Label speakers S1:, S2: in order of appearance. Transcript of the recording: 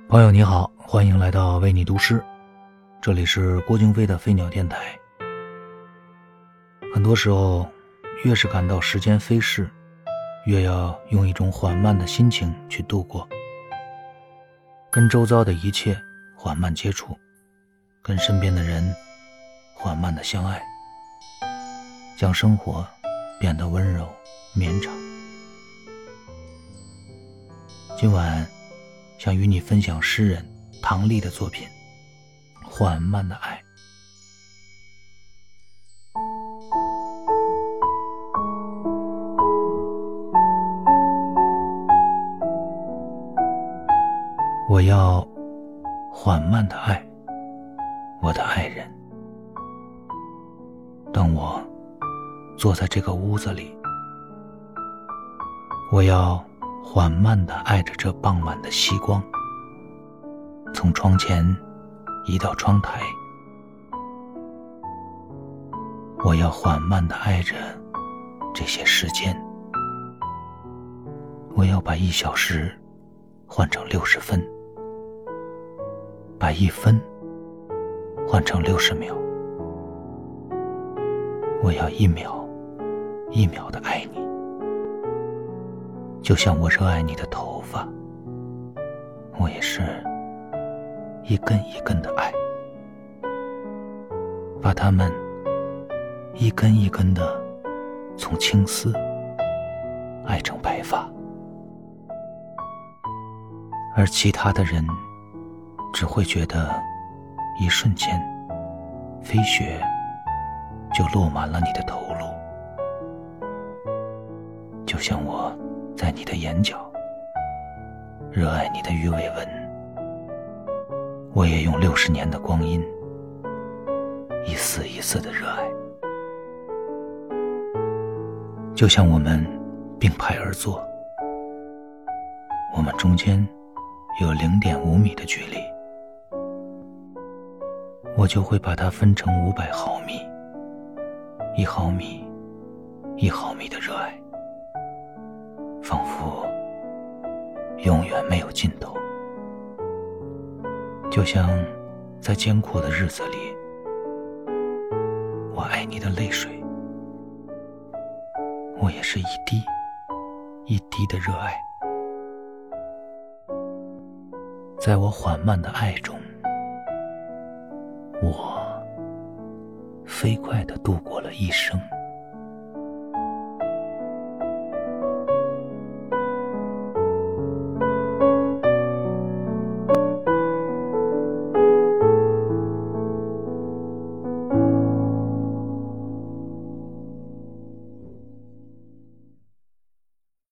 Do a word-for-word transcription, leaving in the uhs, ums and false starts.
S1: 朋友你好，欢迎来到为你读诗，这里是郭京飞的飞鸟电台。很多时候，越是感到时间飞逝，越要用一种缓慢的心情去度过，跟周遭的一切缓慢接触，跟身边的人缓慢的相爱，将生活变得温柔绵长。今晚想与你分享诗人唐丽的作品《缓慢的爱》。我要缓慢的爱我的爱人。当我坐在这个屋子里，我要缓慢地爱着这傍晚的夕光，从窗前移到窗台。我要缓慢地爱着这些时间，我要把一小时换成六十分，把一分换成六十秒。我要一秒一秒地爱你，就像我热爱你的头发，我也是一根一根的爱，把它们一根一根的从青丝爱成白发。而其他的人只会觉得一瞬间飞雪就落满了你的头颅，就像我在你的眼角热爱你的鱼尾纹，我也用六十年的光阴一丝一丝的热爱。就像我们并排而坐，我们中间有 零点五 米的距离，我就会把它分成五百毫米，一毫米一毫米的热爱，仿佛永远没有尽头。就像在艰苦的日子里，我爱你的泪水，我也是一滴一滴的热爱。在我缓慢的爱中，我飞快地度过了一生。